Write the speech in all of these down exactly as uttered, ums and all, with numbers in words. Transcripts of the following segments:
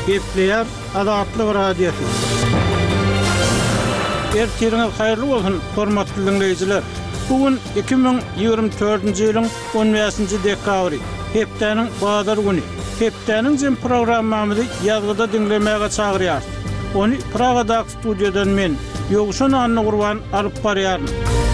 Gepleýär Azatlyk radiosu. Ertiriniz haýyrly bolsun, hormatly dinleýijiler. Bugün iki bin ýygrimi dördünji ýylyň on beşinji dekabry, hepdeniň bazar güni. Hepdeniň jem programmamyzy ýazgyda dinlemäge çagyrýar. Onu Pragada studiýadan men Ýogşan Anna Gurban alyp barýaryn.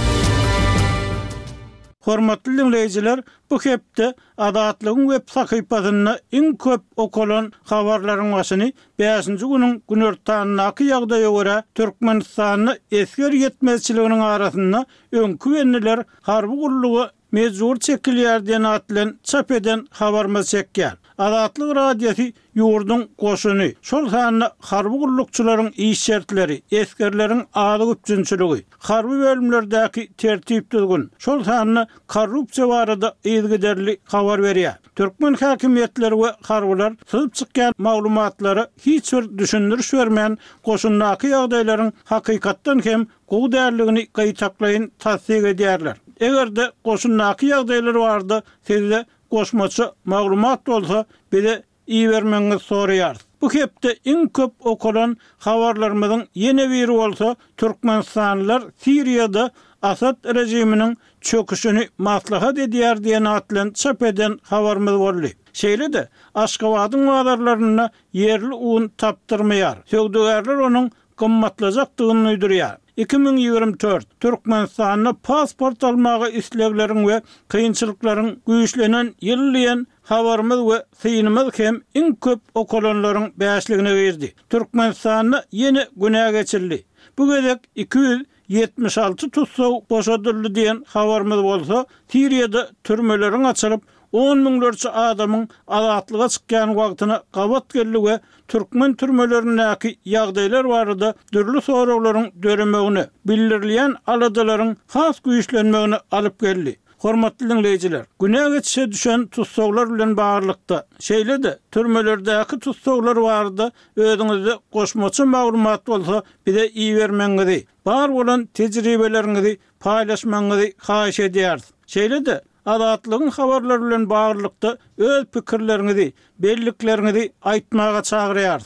Hormatly dinleýijiler, bu hepde Azatlygyň web sahypasyna iň köp okulan habarlaryň başyny beşinji günüň günortanyňky ýagdaýa görä Türkmenistanyň esker ýetmezçiliginiň arasynda öňkü wenneler harby gurlugy mejbur çekilýär diýen atlan çap eden habarmy çekýär. Azatlyk radiosu ýurdun goşuny, şol sanyny harby gurlukçylaryň iş şertleri, eskerleriň ady güpçünçiligi, harby bölümlerdäki tertip düzgün, şol sanyny korrupsiýa barada ýygyderli habar berýär. Türkmen häkimetleri we harbylar syzyp çykýan maglumatlary hiç bir düşündürüş bermän goşundaky ýagdaýlaryň hakykatdan hem gowy därligini gaýtaklaýyn tasdik edýärler. Egerde goşundaky ýagdaýlar bardy, sizde goşmaçy maglumat bolsa, bize iyi vermeniňi soraýar. Bu hepde iň köp okulan habarlarymyzyň ýene biri bolsa, Türkmenistanlylar Siriýada Asad rejiminiň çöküşini maslahat edýär diýen atlan çap eden habarymyz boldy. Şeýle-de Aşgabatyň wadarlaryna yerli un tapdyrmaýar. Söwdägärler onuň gymmatlajakdygyny uydurýar. iki bin ýygrimi dört Türkmenistanyň pasport almagy islegleriň we kynçylyklaryň güýçlenen ýyllyň habarymyz we synymyz hem iň köp okulanlaryň beşligine girdi. Türkmenistanyň ýene günä geçildi. Bu gedek iki yüz ýetmiş alty tutsaw boşadyldy diýen habarymyz bolsa, Siriýada türmeleriň açylyp on miňlerçe adamyň azatlyga çykýan wagtyna gabat geldi we Türkmen türmelerindäki ýagdaýlar barada dürli soraklaryň döremegini bildirilýän aladaryň has güýçlenmegini alyp geldi. Hormatly dinleýijiler, günä geçişe düşen tutsaglar bilen baglykda şeýle-de türmelerdäki tutsaglar barada özüňizde goşmaçy maglumat bolsa, bize iyi bermeňizi, bar bolan tejribeleriňizi paýlaşmaňyzy haýyş edýäris. Şeýle-de Azatlygyň habarlary bilen baglykda öz pikirleriňizi, belliklerinizi aýtmaga çagyrýar.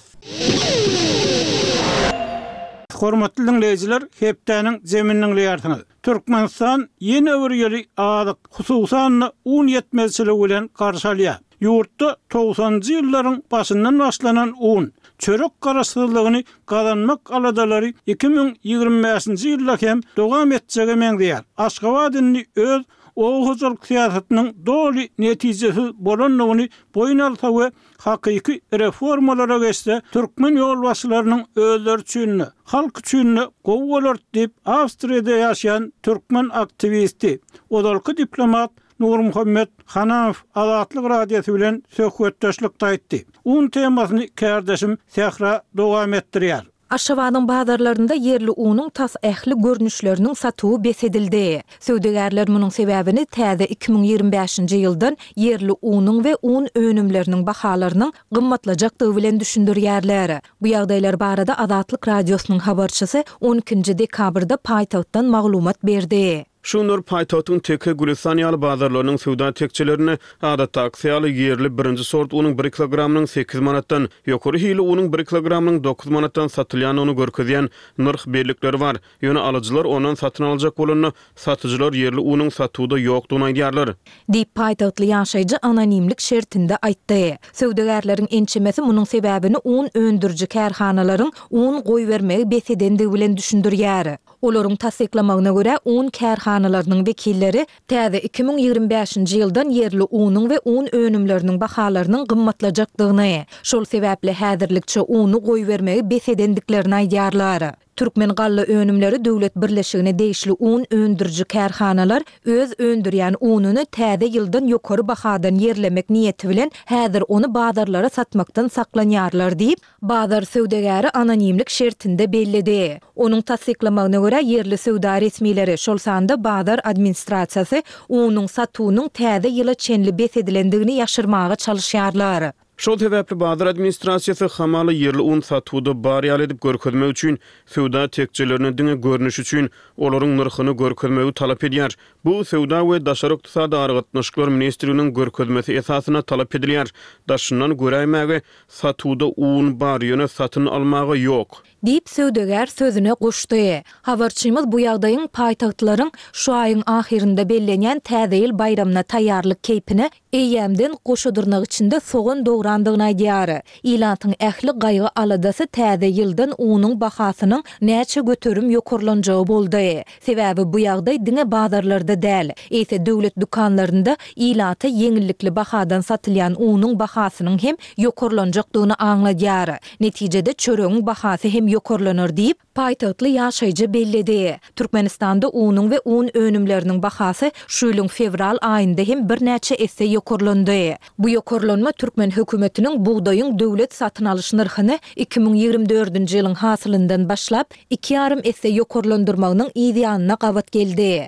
Hormatly dinleýijiler, hepdeniň zeminiň ýartyny. Türkmenistan ýene bir ýeri adyk, hususan un ýetmezçiligi bilen garşalýar. Ýurtda togsanjy ýyllaryň başyndan başlanan un, çörek garaşsyzlygyny gazanmak aladalary iki bin ýygrimi beşinji ýylda hem dowam etjegi meňdýär. Aşgabatyny öz oğuzluk siyasetinin doli netijesi bolanlygyny boyun alsa we hakyky reformalara geçse, Türkmen ýolbaşçylarynyň özleri üçin, halk üçin gowy bolar diýip Awstriýada ýaşaýan Türkmen aktivisti, odalky diplomat Nur Muhammed Hanaf Azatlyk radiosu bilen söhbetdeşlikde aýtdy. Un temasyny kardeşim Sehra dowam etdirýär. Aşgabatyň bazarlarynda yerli unyň tas ähli görnüşleriniň satywy besedildi. Söwdägärler munyň sebäbini täze iki bin ýygrimi beşinji ýyldan yerli unyň we un önümleriniň bahalarynyň gymmatlajakdygy bilen düşündirýärler. Bu ýagdaýlar barada Azatlyk radiosynyň habarçysy on ikinji dekabrda paýtagtdan maglumat berdi. Şunlar paýtagtyň teke Gülistan ýaly bazarlarynyň sowda tekçilerini adatda aksiýaly yerli birinji sort unyň bir kilogramynyň sekiz manatdan, ýokary hili unyň bir kilogramynyň dokuz manatdan satylýanyny görkezýän narh bellikleri bar. Ýöne alyjylar ondan satyn aljak bolany satyjylar yerli unyň satywda ýokdugyny aýdýarlar. Diýip paýtagtly ýaşaýjy anonimlik şertinde aýtdy. Söwdägärleriň ençemesi munyň sebäbini un öndürji kärhanalaryň un goý bermegi besedendigi bilen düşündirýär. Olaryň tasdiklamagyna görä un kärhanalarynyň wekilleri täze iki bin ýygrimi beşinji ýyldan yerli unyň we un önümleriniň bahalarynyň gymmatlajakdygyny, şol sebäpli häzirlikçe uny goý bermegi besedendiklerini aýdýarlar. Türkmen galla önümleri döwlet birleşigine değişli un öndürji kärhanalar öz öndürýän ununy täze ýyldan ýokary bahadan yerlemek niýeti bilen häzir onu bazarlara satmakdan saklanýarlar diýip bazar söwdegäri anonimlik şertinde bellidi. Onuň tasdiklamagyna görä yerli söwda resmileri şol sanda bazar administrasiýasy unyň satywynyň täze ýyla çenli besedilendigini ýaşyrmaga çalışýarlar. Şol sebäpli bazar administrasiýasy hamaly yerli un satywda barýal edip görkezmek üçin söwda tekçilerini diňe görnüş üçin olaryň narhyny görkezmegi talap edýär. Bu Sowda we Daşary ykdysady argatnaşyklar ministrliginiň görkezmesi esasyna talap edilýär. Daşyndan göräýmäge satuwda un bar ýöne satyn almagy ýok. Dip söwdeger sözüne goşdy. Habarçymyz bu ýagdaýyň paýtagtlaryň şu aýyň ahirinde bellenýän täze ýyl bayramyna taýýarlyk keypini eýýämden goşudurnak içinde soğun dograndygyny aýdýar. Ýylantyň ähli gaýgy aladasy täze ýyldan unyň bahasynyň näçe göterim ýokurlanjagy boldy. Sebäbi bu ýagdaý diňe bazarlarda däl, ýa-da döwlet dukanlarynda ýylanty ýeňillikli bahadan satylýan unyň bahasynyň hem ýokurlanjakdygyny aňladýar. Netijede çöregiň bahasy hem ýokurlanır diýip paýtagtly ýaşaýjy belledi. Türkmenistanda unyň we un önümleriniň bahasy şu ýylyň fevral aýynda hem bir näçe esse ýokurlandy. Bu ýokurlanma Türkmen hökümetiniň buğdaýyň döwlet satyn alyş narhyny iki ming ýigirme dördünji ýylyň hasylyndan başlap iki ýarym esse ýokurlandyrmagynyň ýa-da gabat geldi.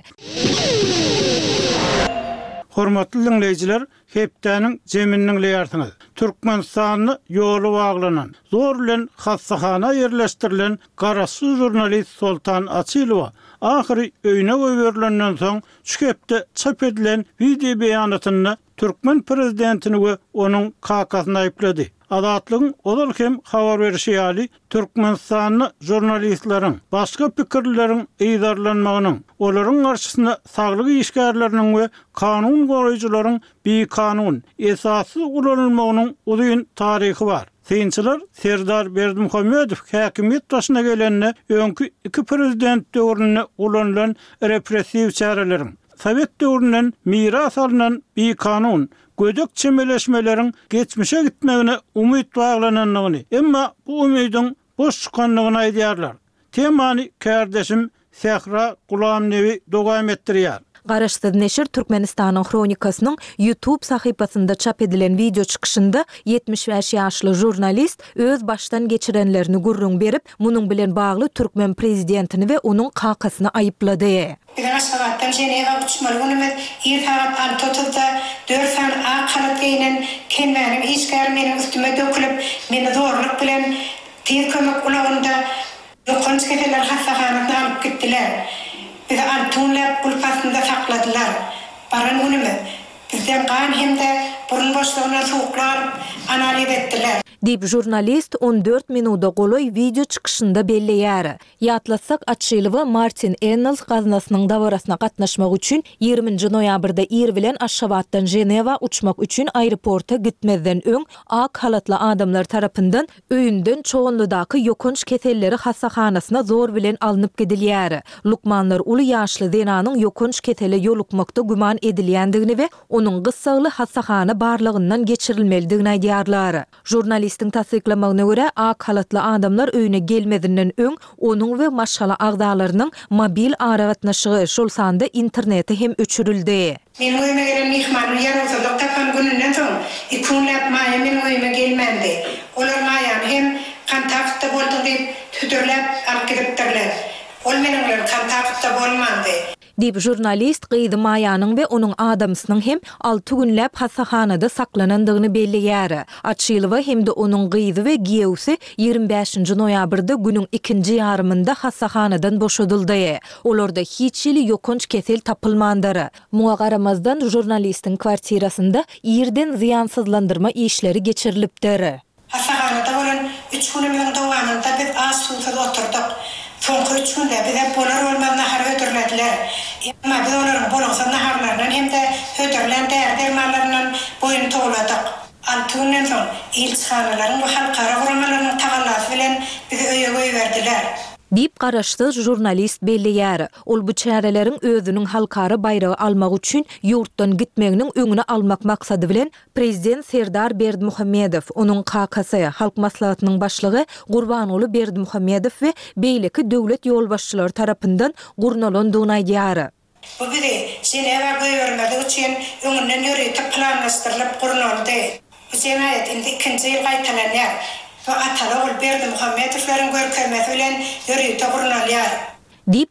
Hormatly dinleyijiler, hepdäniň jeminiň leýartyňyz. Türkmenistanyny ýoly baglanan, zor bilen hassahana ýerleşdirilen garasy jurnalist Soltan Açylowa ahyry öýüne goýberlenden soň şu hepde çap edilen video beýanatyny Türkmen prezidentini we onuň kakasyny aýplady. Adatlygyň olal hem habar berişi ýaly Türkmenistanyny jurnalistlaryň başga pikirleriň eýdarlanmagynyň, olaryň garşysyna saglyk işgärleriniň we kanun goýjularyň bir kanun esasy ulanylmagynyň uzun taryhy bar. Synçylar Serdar Berdimuhammedow häkimiýet başyna gelende öňkü iki prezident döwründe ulanylan repressiw çareleriň Sovet döwründen miras alynan bir kanun gödök çemeleşmeleriň geçmişe gitmegine umyt baglananyny, emma bu umydyň boş çykanlygyny aýdýarlar. Temany kardeşim Sehra Gulamnewi dogam etdirýär. Garaşsyz neşir Türkmenistanyň kronikasynyň YouTube sahypasynda çap edilen video çykyşynda yetmiş beş ýaşly jurnalist öz başdan geçirenlerini gurrun berip, munyň bilen bagly Türkmen prezidentini we onuň kakasyny aýyplady. Bilen sagatdan Jeneva uçmalygyny irtagat Antotda dört saat a kanat geynen kenmäniň işgär meniň üstüme dökülip, meni zorluk bilen tez kömek ulagynda ýokunç keteler hassahanatyna alyp gitdiler. Bizi Antunlap kulpasynda sakladylar. Baran günümi bizden gan hemde burun boşluğuna soğuklar analiz etdiler. Dip jurnalist on dört minuda goloy video çykyşynda belleýär. Ýatlasak Açylowa Martin Ennals gaznasynyň dawarasyna gatnaşmak üçin ýigrimiji noýabrda ir bilen Aşgabatdan Jeneva uçmak üçin aeroporta gitmezden öň ak halatly adamlar tarapyndan öýünden çoğunludaky ýokunç keselleri hassahanasyna zor bilen alınıp gidilýär. Lukmanlar uly ýaşly denanyň ýokunç kesele ýolukmakda güman edilýändigini we onuň gyssaly hassahana barlygyndan geçirilmelidigini aýdýarlar. Jurnalistin tasdiklamagyna görä ak halatly adamlar öýüne gelmedinden öň onuň we maşgala agdalarynyň mobil aragatnaşygy şol sanda interneti hem öçürildi. Men öýüme gelen mihmanyň ýarysynda tapan gününden soň ikunlap maýa men öýüme gelmendi. Olar maýany hem kontaktda boldy diýip tüdürläp alyp gidipdirler. Ol meniň bilen kontaktda bolmandy. Dip jurnalist gyzy maýanyň we onuň adamsynyň hem alty günläp hasahanada saklanandygyny belleýär. Açylowa hem de onuň gyzy we giýewsi ýigirme beşinji noýabrda günüň ikinji ýarymynda hasahanadan boşadyldy. Olarda hiç ýyly ýokunç kesel tapylmandyr. Muňa garamazdan jurnalistin kwartirasynda ýerden ziýansızlandyrma işleri geçirilipdir. Hasahanada bolan üç günüň dowamında biz az suwda oturduk. Soňky üç günde bize bolar bolmaz nahar götürlediler. Emma biz olaryň bolaňsa naharlarynyň hem de hödürlen dermanlarynyň boyun togladyk. Antuniýan soň ilçhanalaryň we halkara guramalynyň tagallasy bilen bizi öýe goýberdiler. Dip garaşsyz jurnalist belleýär. Ol bu çäreleriň özüniň halkara bayragy almak üçin ýurtdan gitmeginiň öňüne almak maksady bilen prezident Serdar Berdimuhammedow, onuň kakasy, halk maslahatynyň başlygy Gurbanoğlu Berdimuhammedow we beýleki döwlet ýolbaşçylary tarapyndan gurnalandygyny aýdýar. Bu bizi Jeneva goýbermegi üçin öňünden ýöretip planlaşdyrylyp gurnaldy. Bu jenayet indi ikinji ýyl gaýtalanýar. Atalı ol Berdimuhammedowlaryň görkezmesi bilen ýöretip gurnalýar. Dip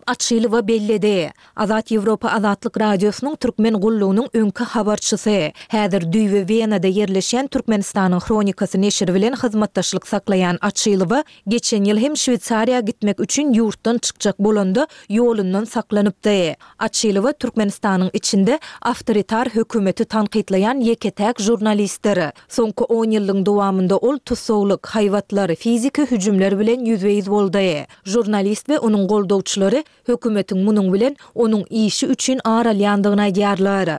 Açylywa belledi. Azat Ýewropa Azatlyk Radiosynyň türkmen gullugynyň öňkü habarçysy, häzir Düýwe Wenada ýerleşen Türkmenistanyň Kronikasy neşri bilen hyzmatdaşlyk saklayan Açylywa geçen ýyl hem Şwitsariýa gitmek üçin ýurtdan çykjak bolanda ýolundan saklanypdy. Açylywa Türkmenistanyň içinde awtoritar hökümeti tanqidlayan ýeketäk jurnalistleri. Soňky on ýyllyň dowamında ol tutsowluk, haýwatlar, fiziki hüjümler bilen ýüzbeýiz boldy. Jurnalist we onuň goldowçylary hökümetiň munyň bilen onuň işi üçin aralýandygyny aýdýarlar.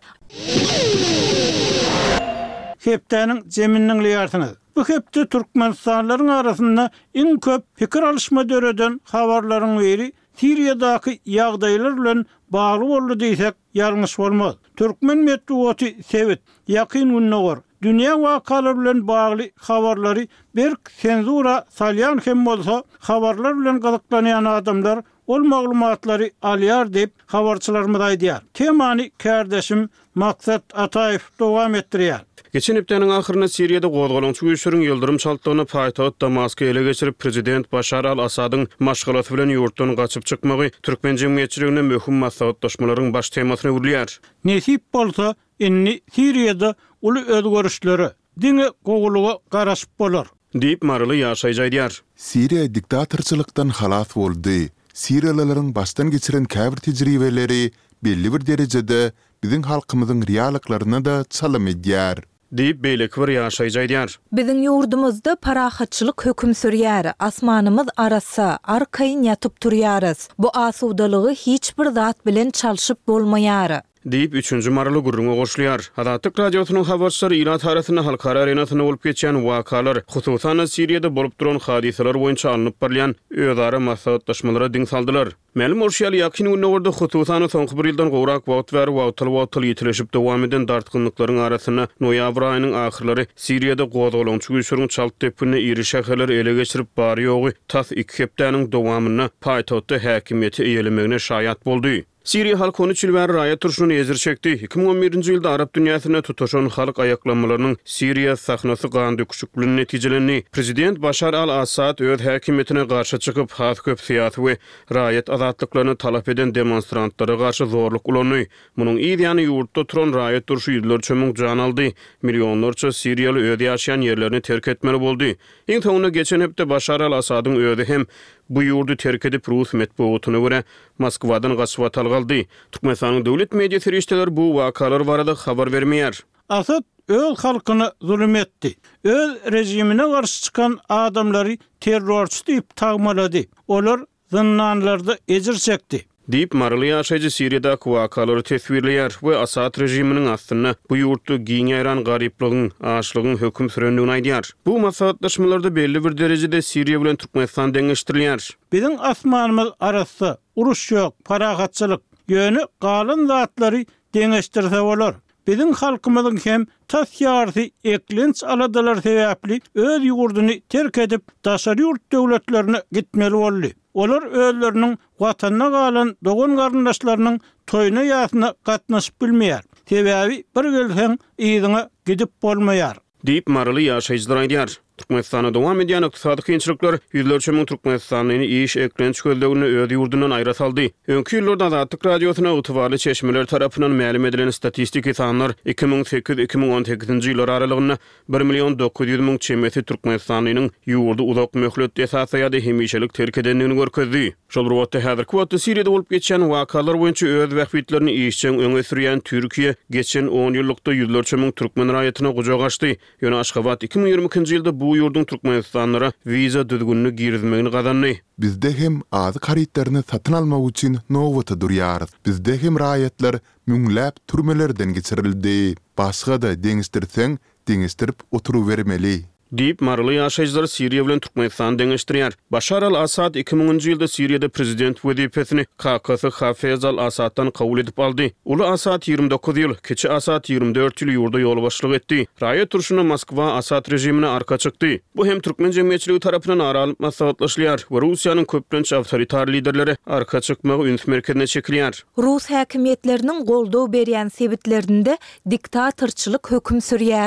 Hepdäniň jeminniň liýartyny. Bu hepde Türkmenistanlaryň arasynda iň köp pikir alışma döreden habarlaryň biri Siriýadaky ýagdaýlar bilen bagly boldy diýsek ýalňyş bolmaz. Türkmen medeniýeti sebit ýakyn günnäwer dünýä wakalary bilen bagly habarlary bir senzura salýan hem bolsa habarlar bilen gazyklanýan adamlar ol maglumatlary alýar diýip habarçylarymyz aýdýar. Temany kardeşim Maksat Ataýew dowam etdirýär. Geçen hepdenin ahyrynda Siriýada gozgolançy güýçleriň ýyldyrym çaltdygyny paýtagat Damaska ele geçirip prezident Başar al-Asadyň maşgalaty bilen ýurtdan gaçyp çykmagy türkmen jemgyýetçiligine möhüm maslahatlaşmalaryň baş temasyna urilýär. Nesip bolsa, inni Siriýada uly özgörüşleri, diňe gowuluga garaşyp bolar. Diýip Marly ýaşaýjy aýdýar. Siriýa diktatorçylykdan halas boldy. Siriýalylaryň başdan geçiren käbir tejribeleri belli bir derejede biziň halkymyzyň realiklaryna da çalym edýär. Diýip beýleki bir ýaşaýjy aýdýar. Biziň ýurdumyzda parahatçylyk höküm sürýär. Asmanymyz arasa arkaýyn ýatyp turýarys. Bu asudalygy hiç bir zat bilen çalşyp bolmaýar. Diýip üçüncü marly gurruna goşulýar. Azatlyk radiosynyň habarçylary Iran tarasyna halkara arenasyna bolup geçen wakalar, hususan Siriýada bolup duran hadiseler boýunça alınıp barlayan özara maslahatlaşmalara diň saldylar. Ma'lum bolýar ýakyn günnäwerde hususan soňky bir ýyldan gowrak wagt we wagtly wagtly ýetileşip dowam eden dartgynlyklaryň arasyna noýabr aýynyň ahyrlary Siriýada gozgolançy güýçleriň çalt tepini iri şäherler ele geçirip barýogy tas iki hepdäniň dowamyna paýtagtda häkimiýeti eýelemegine şaýat boldy. Siriýa halk on üç ýyl bäri raýat turşuny ezir çekdi. iki ming on birinji ýylda Arab dünýäsine tutuşan halk aýaklanmalarynyň Siriýa sahnasy gandy küçükligini netijelenni. Prezident Başar al-Asad öz häkimiýetine garşy çykyp has köp syýasy we raýat azatlyklaryny talap eden demonstrantlara garşy zorluk ulandy. Munyň ýa-ni ýurtda turan raýat turşy ýyllar çömüň jan aldy. Millionlarça Siriýaly öýde ýaşaýan ýerlerini terk etmeli boldy. Iň soňunda geçen hepde Başar al-Asadyň öýde hem bu ýurdu terk edip Rus medeniýetine görä Moskwadan gaçyp algaldy. Türkmenistanyň döwlet media serişdeler bu wakalar barada habar bermeýär. Asad öz halkyny zulüm etdi. Öz rejimine garşy çykan adamlary terrorçy diýip tagmalady. Olar zyndanlarda ejir çekdi. Diýip Marly ýaşaýjy Siriýadaky wakalary tesbirleýär we Asad rejiminiň aslynda bu ýurtda giňeran garyplygyň, açlygyň höküm sürendigini aýdýar. Bu maslahatlaşmalarda belli bir derejede Siriýa bilen Türkmenistan deňeşdirilýär. Biziň asmanymyz arasynda uruş ýok, parahatçylyk, ýöne galyn zatlary deňeşdirse bolar. Biziň halkymyzyň hem tas ýarsy eklenç aladalar sebäpli öz ýurduny terk edip daşary ýurt döwletlerine gitmeli boldy. Olar özleriniň watanyna galan dogan garyndaşlarynyň toýuna ýasyna gatnaşyp bilmeýär. Sebäbi bir gelseň ýygyna gidip bolmaýar. Diýip Marly ýaşaýjylar aýdýar. Türkmenistana dowam edýän ykdysady kynçylyklar ýüzlerçe miň Türkmenistanyň iş eklenç gözlegini öz ýurdundan aýra saldy. Öňkü ýyllarda Azatlyk radiosyna utuwarly çeşmeler tarapyndan ma'lum edilen statistik sanlar iki ming sekiz iki ming on sekizinji ýylar aralygynda bir million dokuz ýüz miň çemeti Türkmenistanyň ýurdu uzak möhlet esasaýady hemişelik terk edenligini görkezdi. Şol wagtda häzirki wagtda Siriýada bolup geçen wakalar boýunça öz wagtlaryny işçiň öňe sürýän Türkiýe geçen on ýyllykda ýüzlerçe miň türkmen raýatyna gujak açdy. Ýöne Aşgabat iki ming ýigirme ikinji ýylda bu ýurdun Türkmenistanlara wiza düzgünlüğünü girizmegini gadandy. Bizde hem azy haritlaryny satyn almak üçin nowata durýar. Bizde hem raýatlar müňläp türmelerden geçirildi. Başga da deňişdirseň, deňişdirip oturuvermeli. Diýip Marly ýaşaýjylar Siriýa bilen Türkmenistan deňeşdirýär. Başar al-Asad iki minginji ýylda Siriýada prezident wezipesini K K S Hafez al-Asaddan kabul edip aldy. Uly Asad ýygrimi dokuz ýyl, keçi Asad ýygrimi dört ýyl ýurda ýol başlyk etdi. Raýat turşuny Moskwa Asad rejimine arka çykdy. Bu hem türkmen jemgyýetçiligi tarapyndan aralyp maslahatlaşylýar we Russiýanyň köplenç awtoritar liderleri arka çykmagy üns merkezine çekilýär. Rus häkimiýetleriniň goldaw berýän sebitlerinde diktatorçylyk höküm sürýär.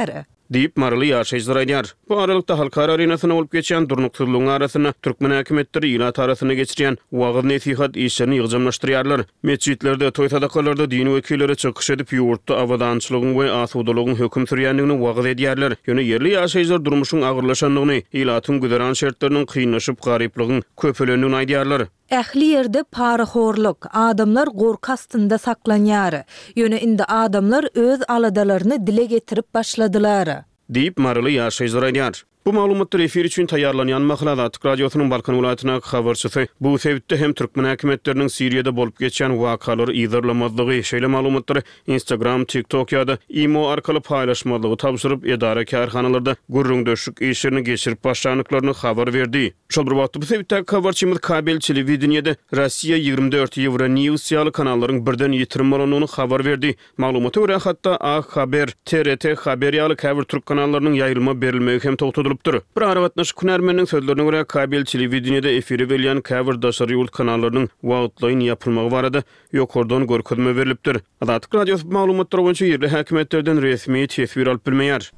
Deyip marly ýaşaýjylar aýdýar. Bu aralykda halkara arenasyna bolup geçen durnuksuzlugyň arasyna türkmen häkimetleri ýyla tarasyna geçirýän wagt nesihat işlerini ýygymlaşdyrýarlar. Mescitlerde, toý sadakalarda dini wekilleri çykyş edip ýurtda awadançylygyň we asudalygyň höküm sürýändigini wagt edýärler. Ýöne yerli ýaşaýjylar durmuşyň agyrlaşandygyny, ilatyň güderan şertleriniň kynlaşyp garyplygyň köpelendigini aýdýarlar. Ähli ýerde paraxorluk, adamlar gorku astynda saklanýar. Ýöne indi adamlar öz aladalaryny dile getirip başladylar. Deyip marly ýaşaýjylar aýdýar. Bu maglumatlar efir üçin taýýarlanýan Mahladat Atyk radiosynyň Balkan welaýatyna habarçysy bu sebäpde hem türkmen häkimetleriniň Siriýede bolup geçen wakalary ýygyrlamazlygy şeýle maglumatlary Instagram, TikTok ýa-da imo arkaly paýlaşmalygy tapşyryp edara kärhanalarda gurrun döşük işlerini geçirip başlanıklaryny habar berdi. Şol bir wagtda bu sebäpde habarçymyz kabel telewizionyada Rossiýa ýygrimi dört Euro News ýaly kanallaryň birden ýitirim bolanyny habar berdi. Maglumata görä hatda A Haber, T R T Haber ýaly käbir türk kanallarının ýaýrylma berilmegi hem togtudylpdyr. Bir arabatnaş Kunarmanyň sözlerine görä kabel telewizionyada efiri berýän käbir daşary ýurt kanallarının wagtlaýyn ýapylmagy barada ýokardan görkezme berilipdir. Adatlyk radio maglumatlary boýunça ýerli häkimetlerden resmi tesbir alyp bilmeýär.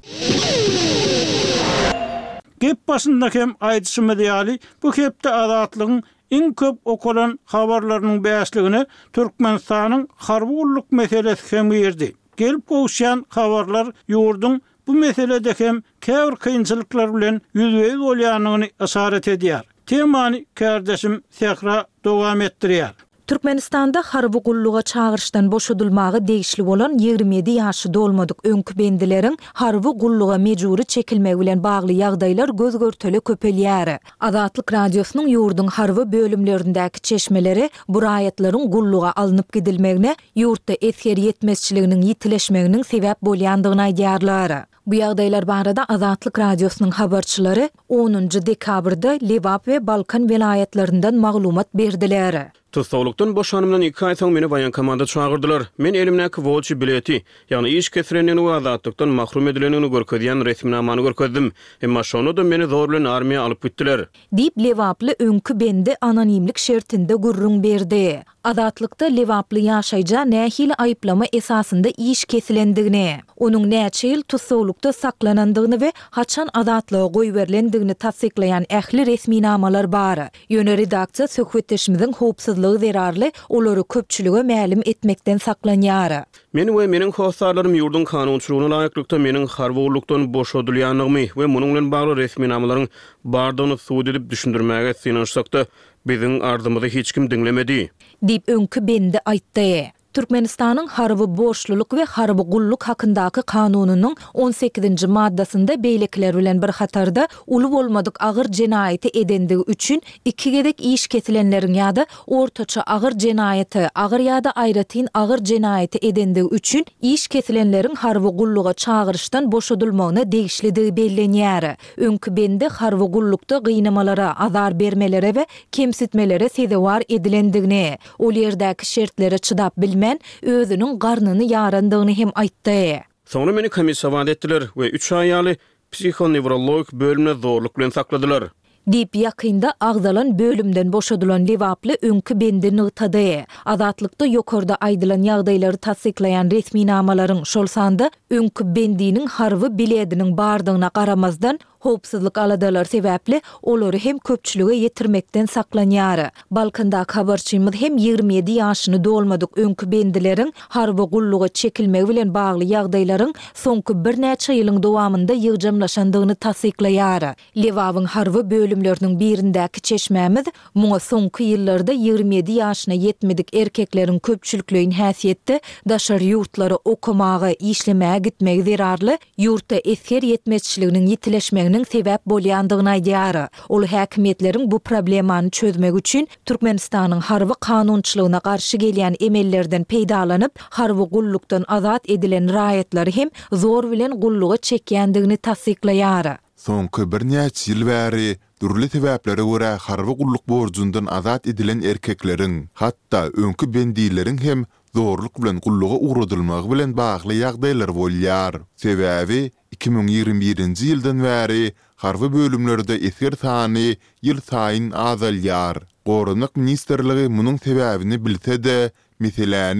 Gep başyndaky hem aýdyşymy diýäli bu hepde adatlygyň iň köp okulan habarlarynyň bäsligini Türkmenistanyň harby gulluk meselesi hem berdi. Gelip gowşan habarlar ýurdun bu meselede hem käbir kynçylyklar bilen ýüzbeýiz bolýanyny asaret edýär. Temany kardeşim Sehra dowam etdirýär. Türkmenistanda harby gulluga çağırışdan boşadylmagy degişli bolan ýygrimi ýedi ýaşy dolmadyk öňkü bendileriň harby gulluga mejburi çekilmegi bilen bagly ýagdaýlar göz görteli köpelýär. Adatlyk radiosynyň ýurdun harby bölümlerindäki çeşmeleri bu raýatlaryň gulluga alınıp gidilmegine ýurtda ether ýetmezçiliginiň ýitileşmeginiň sebäp bolýandygyny aýdýarlar. Bu ýagdaýlar barada Adatlyk radiosynyň habarçylary onuncu dekabrda Lewap we Balkan welaýatlaryndan maglumat berdiler. Tustawlukdan boşanymdan iki ay soň meni bayan komanda çağırdylar. Men elimdäki volçy bileti, ýagny iş keserenini we azatlykdan mahrum edilenini görkezýän resminamany görkezdim. Emma şonu da meni zor bilen armiýa alyp gitdiler. Diýip Lewaply öňkü bendi anonimlik şertinde gurrun berdi. Azatlykda Lewaply ýaşaýja nähili aýyplama esasynda iş kesilendigini, onuň näçe ýyl tustawlukda saklanandygyny we haçan azatlyga goý berilendigini tasdiklaýan ähli resminamalar bar. Ýöne redaksiýa söhbetleşimiziň howpsuzlygy zerarly olary köpçülüge mälim etmekden saklanýar. Men we meniň howsarlarym ýurdun kanunçylygyna laýyklykda meniň harwurlukdan boşadylýanymy we munyň bilen bagly resminamalaryň bardygyny suwd edip düşündirmäge synanşsakda biziň ardymyzy hiç kim dinlemedi. Dip öňkü bendi aýtdy. Türkmenistanyň harby boşluluk we harby gulluk hakyndaky kanunynyň on sekizinji maddasynda beýlekler bilen bir hatarda uly bolmadyk agyr jenaýaty edendigi üçin iki gedek iş kesilenleriň ýa-da ortaça agyr jenaýaty, agyr ýa-da aýratyn agyr jenaýaty edendigi üçin iş kesilenleriň harby gulluga çağırışdan boşadylmagyna degişlidigi bellenýär. Öňkü bendi harby gullukda gynamalara, azar bermelere we kemsitmelere sebäp edilendigini, ol ýerdäki şertlere çydap bilmän özünün garnyny ýarandygyny hem aýtdy. Soňra meni komissiýa etdiler we üç ay ýaly psihonewrolog bölümne zorluk bilen sakladylar. Dip ýakynda agdalan bölümden boşadylan Lewaply öňkü bendi nygtady. Azatlykda ýokarda aýdylan ýagdaýlary tasdiklaýan resminamalaryň şol sanda öňkü bendiniň harby bilediniň bardygyna garamazdan howpsuzlyk aladalar sebäpli olary hem köpçülüge ýetirmekden saklanýar. Balkanda habarçymyz hem ýygrimi ýedi ýaşyny dolmadyk öňkü bendileriň harby gulluga çekilmegi bilen bagly ýagdaýlaryň soňky bir näçe ýylyň dowamynda ýygymlaşandygyny tasdiklaýar. Lewapyň harby bölümleriniň birindäki çeşmämiz muňa soňky ýyllarda ýygrimi ýedi ýaşyna ýetmedik erkekleriň köpçülükligiň häsiýetde daşary ýurtlary okumagy, işlemäge gitmegi zerarly, ýurtda ether ýetmezçiliginiň ýitileşmegi sebäp bolýandygyny aýdýar. Ol häkimetleriň bu problemany çözmek üçin Türkmenistanyň harby kanunçylygyna garşy gelýän emellerden peýdalanyp, harby gullukdan azat edilen raýatlary hem zor bilen gulluga çekýändigini tasdiklaýar. Soňky bir näçe ýyl bäri durly sebäplere görä harby gulluk borjundan azat edilen erkekleriň, hatda öňkü bendileriň hem zorluk bilen gulluga uğradylmagy bilen bagly ýagdaýlar bolýar. Sebäbi iki ming ýygrimi birinji ýyldan bäri harby bölümlerde ether sany ýyl saýyn azalýar. Gorunlyk ministrligi munyň sebäbini bilse de, meseleni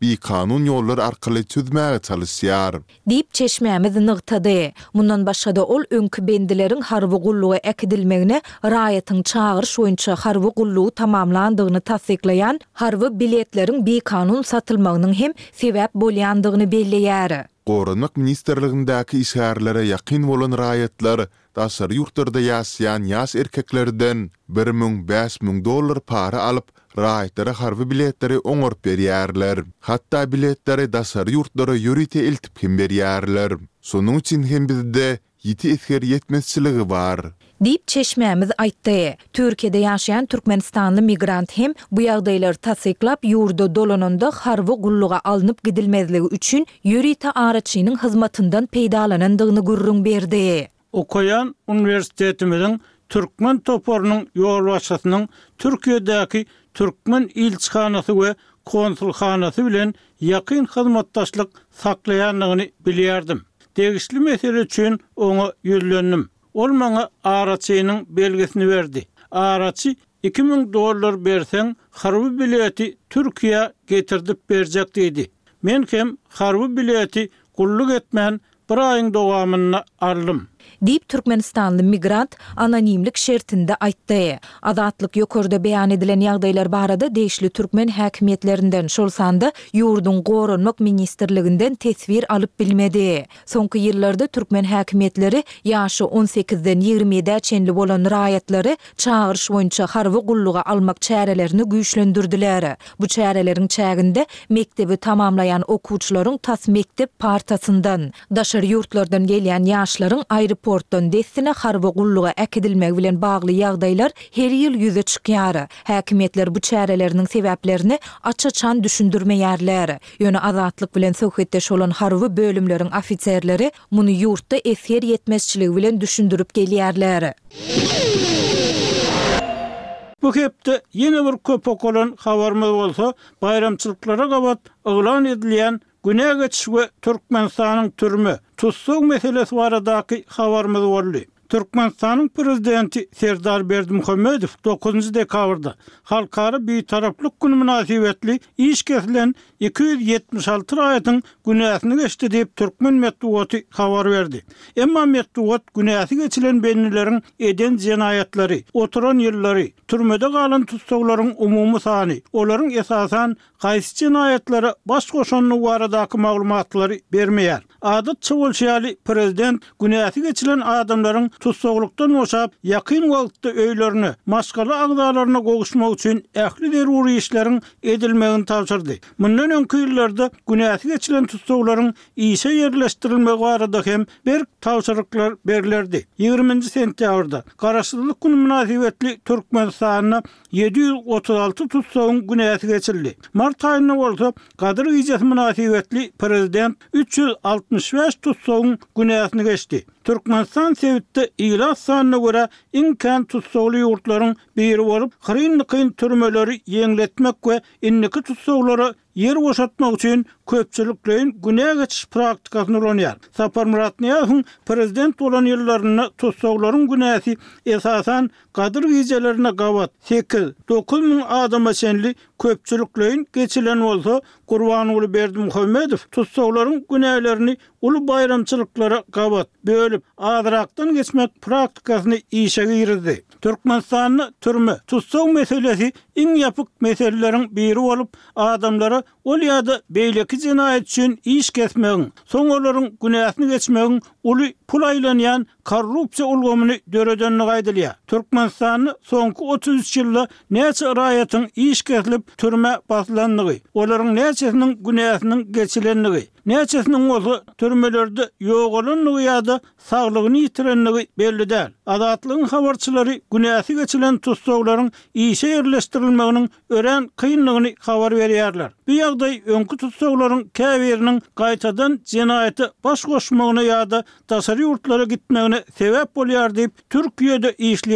bir kanun yollar arkaly çözmäge çalışýar. Diýip çeşmämiz nygtady. Mundan başga ol öňkü bendileriň harby gullugy ekidilmegine raýatyň çağırş boýunça harby gullugy tamamlandygyny tasdiklayan harby biletleriň bir kanun satylmagynyň hem sebäp bolýandygyny belleýär. Gorunmak ministerligindäki işgärlere ýakyn bolan raýatlar daşary ýurtlarda ýaşaýan ýaş erkeklerden bir miň beş miň dollar para alyp raýatlara harby biletleri oňorp berýärler. Hatda biletleri daşary ýurtlara ýörite eltip hem berýärler. Şonuň üçin hem bizde ýiti esger ýetmezçiligi bar. Diýip çeşmämiz aýtdy. Türkiýede ýaşaýan Türkmenistanly migrant hem bu ýagdaýlary tasdiklap ýurda dolananda harby gulluga alınıp gidilmezligi üçin ýörite araçynyň hyzmatyndan peýdalanandygyny gurrun berdi. Okuyan universitetimiziň Türkmen toporunyň ýol başçysynyň Türkiýedäki Türkmen ilçihanasy we konsulhanasy bilen ýakyn hyzmatdaşlyk saklaýanlygyny bilýärdim. Degişli mesele üçin oňa ýüzlendim. Ol maňa araçynyň belgesini berdi. Araçy iki miň dollar berseň harby bileti Türkiýe getirdip berjek diýdi. Men hem harby bileti gulluk etmän bir aýyň dowamyna aldym. Diýip Türkmenistanly migrant anonimlik şertinde aýtdy. Adatlyk ýokarda beýan edilen ýagdaýlar barada degişli türkmen häkimetlerinden şolsanda ýurdun gorunmak ministerliginden tesbir alyp bilmedi. Soňky ýyllarda türkmen häkimetleri ýaşy on sekizden ýigrimede çenli bolan raýatlary çağırş boýunça harby gulluga almak çärelerini güýçlendirdiler. Bu çäreleriň çäginde mektebi tamamlayan okuwçylaryň tas mektep partasyndan, daşary ýurtlardan gelýän ýaşlaryň aýry portdan destine harby gulluga ekidilmek bilen bagly ýagdaýlar her ýyl ýüze çykýar. Häkimetler bu çäreleriniň sebäplerini açaçan düşündirmeýärler. Ýöne azatlyk bilen söhbetdeş bolan harby bölümleriň ofitserleri muny ýurtda esger ýetmezçiligi bilen düşündirip gelýärler. Bu hepde ýene bir köp okulan habarymyz bolsa, bayramçylyklara gabat oglan edilýän güne geçiş we Türkmenistanyň türmü tutsuk meselesi baradaky habarymyz boldy. Türkmenistanyň prezidenti Serdar Berdimuhammedow dokuzunçy dekabrda halkara bir taraplyk güni münasibetli iş kesilen iki yüz ýetmiş alty raýatyň günäsini geçdi diýip Türkmen medeniýeti habar berdi. Emma medeniýet günäsi geçilen bennileriň eden jenaýatlary, oturan ýyllary, türmede galan tutsaklaryň umumy sany, olaryň esasan gaýsy jenaýatlary baş goşanlygy baradaky maglumatlary bermeýär. Adatça bolşaly prezident günäsi geçilen adamlaryň tutsaklykdan boşap ýakyn wagtda öýlerini, maşgala agdalaryna goguşmak üçin ähli deruri işleriň edilmegini tapşyrdy. Mundan öňkü ýyllarda günäsi geçilen tutsaklaryň işe ýerleşdirilmegi barada hem bir tapşyryklar berilerdi. ýygrimiňji sentýabrda garaşsyzlyk güni münasibetli Türkmenistanyna ýedi ýüz otuz alty tutsagyň günäsi geçildi. Mart aýyna bolsa Gadir gecesi münasibetli prezident üç yüz altmış beş tutsagyň günäsini geçdi. Türkmenistan sevitde ilas sanyna göre iňkän tutsagly ýurtlaryň biri bolup, hyryn-kyn türmeleri ýeňletmek we inniki tutsaglary yer boşatmak üçin köpçüliklerin güne geçiş praktikasyny ulanýar. Sapar Murat Niýazowyň prezident bolan ýyllaryny tutsaklaryň günäsi esasan Gadir gecelerine gabat sekiz dokuz miň adama çenli köpçüliklerin geçilen bolsa, Gurbanyňly Berdimuhammedow tutsaklaryň günälerini uly bayramçylyklara gabat bölüp azyrakdan geçmek praktikasyny işe girdi. Türkmenistanyň türmü tutsag meselesi iň ýapyk meseleleriň biri bolup, adamlara ol ýa-da beýleki jenaýat üçin iş kesmegiň, soň olaryň günäsini geçmegiň uly pul aýlanýan korrupsiýa ulgamyny döredenini gaýdylýar. Türkmenistanyň soňky otuz üç ýylda näçe raýatyň iş kesilip türme baslandygy, olaryň näçesiniň günäsiniň geçilenligi, näçesiniň bolsa türmelerde ýogalanlygy ýa-da saglygyny ýitirenligi belli däl. Adatlygyň habarçylary günäsi geçilen tutsaklaryň işe ýerleşdirilmeginiň ören kynlygyny habar berýärler. Bu ýagdaý öňkü tutsaklaryň käbiriniň gaýtadan jenaýaty baş goşmagyna ýa-da daşary ýurtlara gitmegine sebäp bolýar diýip Türkiýede işleýän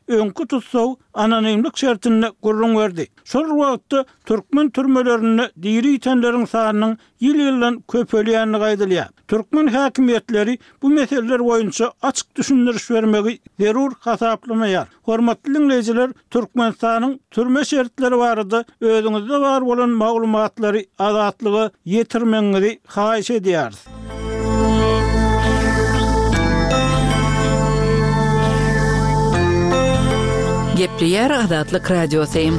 öňkü tutsaw anonimlik şertine gurrun berdi. Şol wagtda türkmen türmelerini diri itenleriň sanynyň ýyl-ýyldan köpelýänini gaýdylýar. Türkmen häkimiýetleri bu meseleler boýunça açyk düşündiriş bermegi zerur hasaplamayar. Hormatly dinleýijiler, Türkmenistanyň türme şertleri barada özüňizde bar bolan maglumatlary azatlygy ýetirmeňizi haýyş edýäris. Gepleyer Azatlyk Radiosu.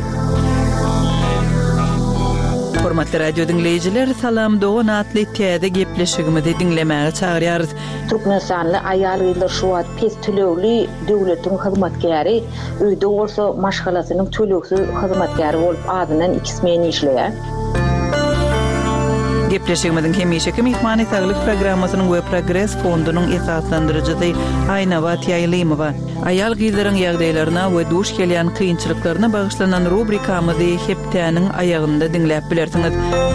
Hormatly radio dinleyijiler, salam dogan atly täze gepleşigimizi dinlemäge çagyrýarys. Türkmenistanly aýal gyzlar şu wagt pes tölegli döwletiň hyzmatkäri, öýde bolsa maşgalasynyň töleksiz hyzmatkäri bolup adynan ikismeni işleýär. Gepleşigimizin hemişeki mehmany saglyk programmasynyň we Progress fondunyň esaslandyrjysy Aýnabat Ýaýlymowa aýal gyzlaryň ýagdaýlaryna we duş gelýän kynçylyklaryna bagyşlanan rubrikamyzy heptäniň aýagynda dinläp bilersiňiz.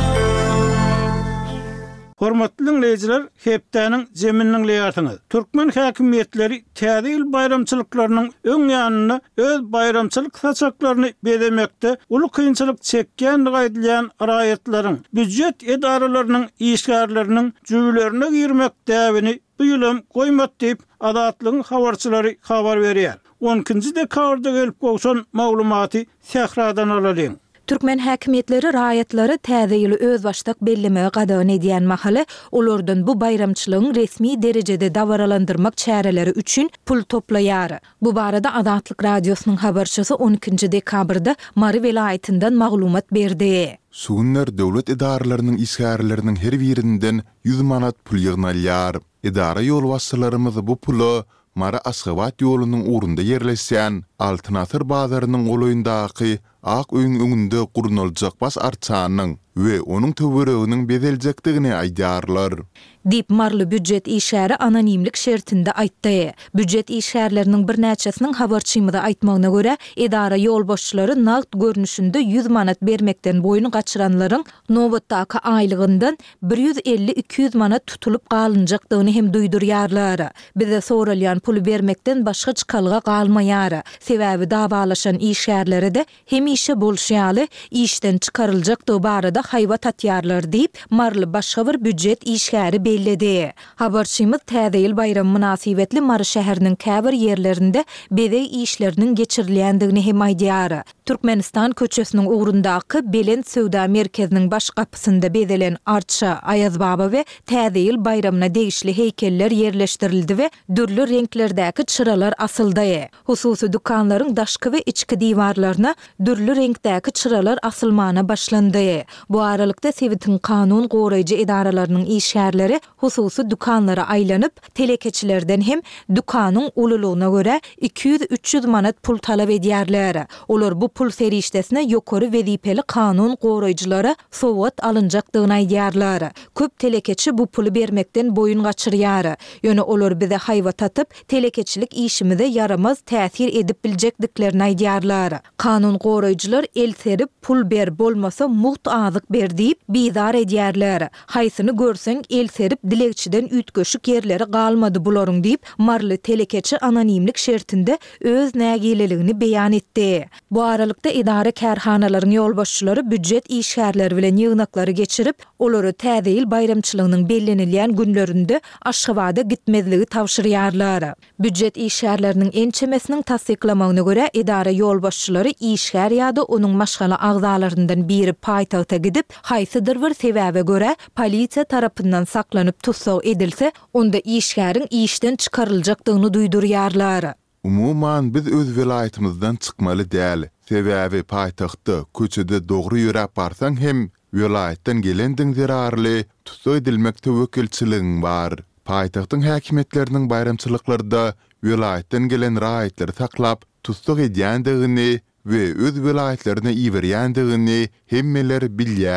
Hormatly dinleyijiler, heptäniň jeminiň leýarsyňyz. Türkmen häkimiýetleri täze ýyl bayramçylyklarynyň öň ýanyna öz bayramçylyk saçaklaryny bezemekde uly kynçylyk çekýän gaýdylýan raýatlaryň, büdjet edaralarynyň işgärleriniň jüýlerine girmek däwini bu ýylym goýmat diýip Azatlygyň habarçylary habar berýär. on ikinji dekabrda gelip gowşan maglumaty Sehradan alalyň. Türkmen häkimiýetleri raýatlary täze ýyly öz başdak bellemege gadagan edýän mahaly olardan bu bayramçylygyň resmi derejede dawaralandyrmak çäreleri üçin pul toplaýar. Bu barada Azatlyk radiosynyň habarçysy on ikinji dekabrda Mary welaýatyndan maglumat berdi. Sugunlar döwlet idaralarynyň işgärleriniň her birinden yüz manat pul ýygnalýar. Idara ýolbaşçylarymyz bu pulu Mara Aşgabat ýolunyň urunda ýerleşýän Altynasır bazarynyň goloýundaky Ak öýüň öňünde gurnaljak bas arçanyň we onuň töwereginiň bedeljekdigini aýdýarlar. Dip marly büdjet işäri anonimlik şertinde aýtdy. Büdjet işärleriniň bir näçesiniň habarçymyda aýtmagyna görä, idara ýolbaşçylary nagt görnüşinde yüz manat bermekden boyun gaçyranlaryň nowatdaky aýlygyndan bir yüz elli iki yüz manat tutulup galynjakdygyny hem duýdurýarlar. Bize soralýan pul bermekden başga çykalga galmaýar. Sebäbi dawalaşan işärleri de hem işe bolşýaly, işden çykaryljakdygy barada haýwa tatýarlar diýip marly başga bir büdjet işgäri belledi. Habarçymyz täze ýyl bayram münasibetli Mary şäheriniň käbir ýerlerinde bedeg işleriniň geçirilýändigini hem aýdýar. Türkmenistan köçesiniň ugrundaky Belend Söwda merkeziniň baş gapysynda bedelen arça, Ayaz Baba we täze ýyl bayramyna degişli heýkeller ýerleşdirildi we dürli renklerdäki çıralar asyldy. Hususy dukanlaryň daşky we içki diwarlaryna dürli reňkdäki çıralar asylmana başlandy. Bu aralykda Sewitin kanun goraýjy idaralarynyň işgärleri hususy dukanlara aýlanyp, telekeçilerden hem dukanyň ululugyna görä iki yüz üç yüz manat pul talap edýärler. Olar bu pul serişdesine ýokary wezipeli kanun goraýjylary sowat alınjakdygyny aýdýarlar. Köp telekeçi bu pulu bermekden boyun gaçyrýar. Ýöne olar bize haýwa tatyp, telekeçilik işimize yaramaz täsir edip biljekdiklerini aýdýarlar. Kanun goraýjylar el serip pul ber bolmasa muht azyk ber diýip bizar edýärler. Haýsyny görseň el serip dilekçiden ütgöşük yerleri galmady bularyň diýip marly telekeçi anonimlik şertinde öz nägileligini beýan etdi. Bu aralykda idara kärhanalaryň ýolbaşçylary büdjet işgärleri bilen ýygnaklary geçirip, olary täze ýyl bayramçylygynyň bellenilýän günlerinde Aşgabatda gitmezligi tawşyrýarlar. Büdjet işgärleriniň ençemesiniň tasdiklamagyna görä idara ýolbaşçylary işgär ýa-da onuň maşgala agzalaryndan biri paýtagta gidip, haýsydyr bir sebäbe görä polisiýa tarapyndan saklanyp tutsaw edilse, onda işgäriň işden çykaryljakdygyny duýdurýarlar. Umuman biz öz welaýatymyzdan çykmaly däl. Sebäbi paýtagtda köçede dogry ýörep barsaň hem welaýatdan gelendiň zerarly tutsaw edilmek tewekkelçiligiň bar. Paýtagtyň häkimetleriniň bayramçylyklarynda welaýatdan gelen raýatlary saklap tutsaw edýändigini we öz welaýatlaryna iberýändigini hemmeler bilýär.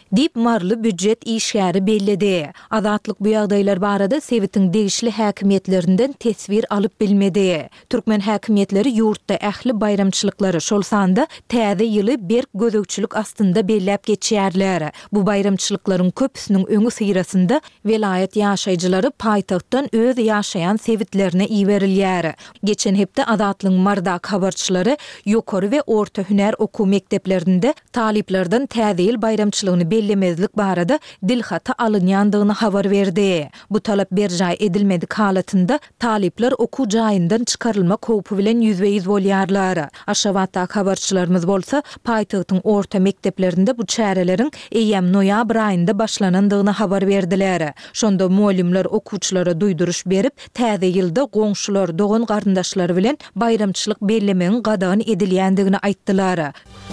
Dip marly büdjet işgäri bellidi. Azatlyk bu ýagdaýlar barada Sewitin degişli häkimiýetlerinden tesvir alyp bilmedi. Türkmen häkimiýetleri ýurtda ähli bayramçylyklary şol sanda täze ýyly berk gözökçülük astynda belläp geçýärler. Bu bayramçylyklaryň köpüsiniň öňü syrasynda velayet ýaşaýjylary paýtagtdan öz ýaşaýan Sewitlerine iýerilýär. Geçen hepde Azatlyň mardak habarçylary ýokary we orta hüner oku mekdeplerinde taliplerden täze ýyl bayramçylygyny bellemezlik barada dilhata alınýandygyny habar berdi. Bu talap berjay edilmedik halatynda talipler oku jaýyndan çykarylma howpy bilen yüzde yüz bolýarlar. Aşgabatda habarçylarymyz bolsa paýtagtyň orta mekdeplerinde bu çäreleriň eýem noýabr aýynda başlanandygyny habar berdiler. Şonda muallimler okuwçylara duýduruş berip täze ýylda goňşular, dogan garyndaşlary bilen bayramçylyk bellemegiň gadagyny edilýändigini aýtdylar.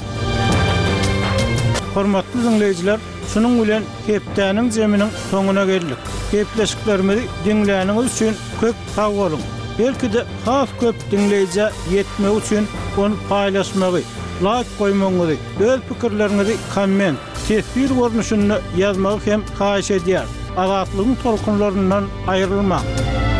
Hormatly dinleyijiler, şunun bilen hepdäniň jeminiň soňuna geldik. Hepleşiklerimizi dinläniňiz üçin köp sag bolun. Belki de has köp dinleyijiä ýetmek üçin onu paýlaşmagy, like goýmagy, öz pikirleriňizi komment, tesbir görnüşünde ýazmagy hem haýyş edýär. Azatlygyň tolkunlaryndan aýrylmak.